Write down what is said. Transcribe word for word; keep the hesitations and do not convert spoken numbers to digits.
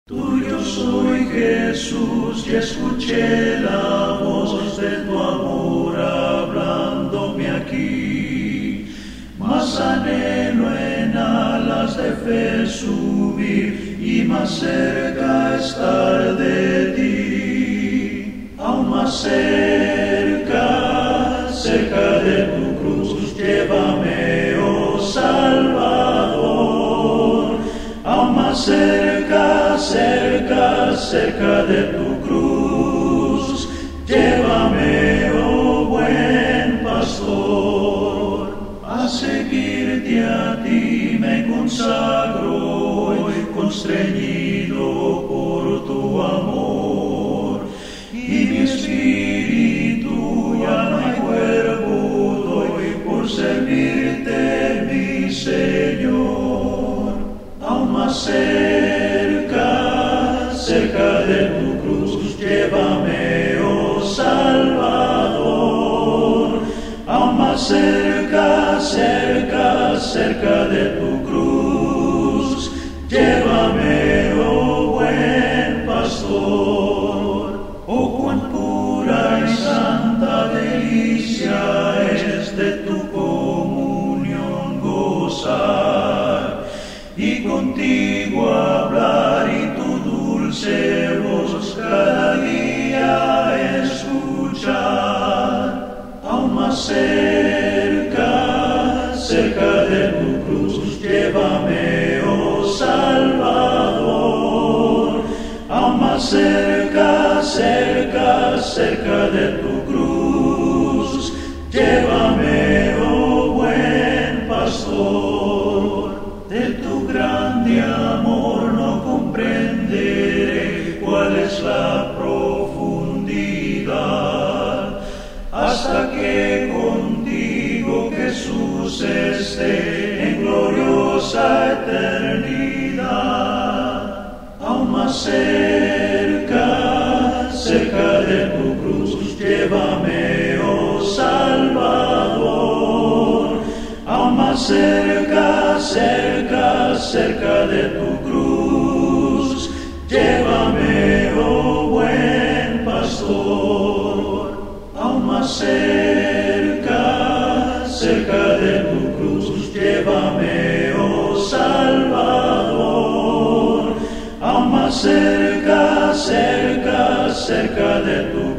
Tuyo soy, Jesús, y escuché la voz de tu amor hablándome aquí. Más anhelo en alas de fe subir y más cerca estar de ti. Aún más cerca, cerca de tu cruz, llévame, oh Salvador. Aún más cerca, cerca, cerca de tu cruz, llévame, oh buen pastor. A seguirte a ti me consagro hoy, constreñido por tu amor. Y mi espíritu ya no hay cuerpo doy por servirte, mi Señor. Aún más cerca, cerca de tu cruz, llévame, oh Salvador. Aún más cerca, cerca, cerca de tu cruz, llévame, oh buen pastor. Oh, cuán pura y santa delicia es de tu comunión gozar, y contigo hablar y tu dulce voz cada día escuchar. Aún más cerca, cerca de tu cruz, llévame, oh Salvador. Aún más cerca, cerca, cerca de tu cruz, llévame, oh buen pastor. De tu grande amor no comprenderé cuál es la profundidad, hasta que contigo, Jesús, esté en gloriosa eternidad. Aún más cerca, cerca de tu cruz, llévame, oh Salvador. Aún más cerca, cerca, cerca de tu cruz, llévame, oh buen pastor. Aún más cerca, cerca de tu cruz, llévame, oh Salvador. Aún más cerca, cerca, cerca de tu